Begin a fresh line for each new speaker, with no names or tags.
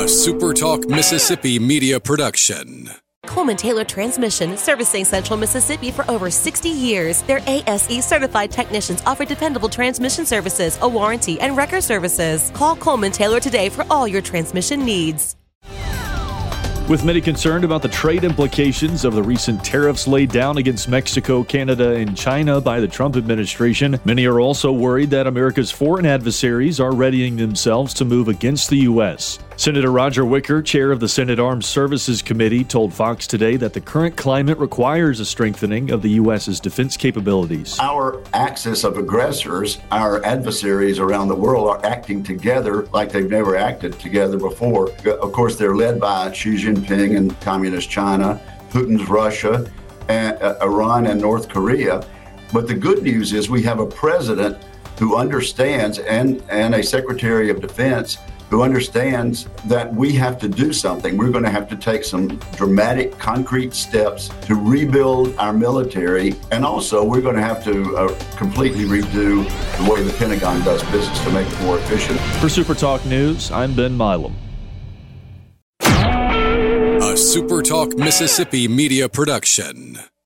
SuperTalk Mississippi media production.
Coleman Taylor Transmission, servicing Central Mississippi for over 60 years. Their ASE certified technicians offer dependable transmission services, a warranty, and wrecker services. Call Coleman Taylor today for all your transmission needs.
With many concerned about the trade implications of the recent tariffs laid down against Mexico, Canada, and China by the Trump administration, many are also worried that America's foreign adversaries are readying themselves to move against the U.S. Senator Roger Wicker, chair of the Senate Armed Services Committee, told Fox today that the current climate requires a strengthening of the U.S.'s defense capabilities.
Our axis of aggressors, our adversaries around the world, are acting together like they've never acted together before. Of course, they're led by Xi Jinping and Communist China, Putin's Russia, and Iran and North Korea. But the good news is we have a president who understands and a Secretary of Defense who understands that we have to do something. We're going to have to take some dramatic, concrete steps to rebuild our military. And also, we're going to have to completely redo the way the Pentagon does business to make it more efficient.
For SuperTalk News, I'm Ben Milam.
A SuperTalk Mississippi media production.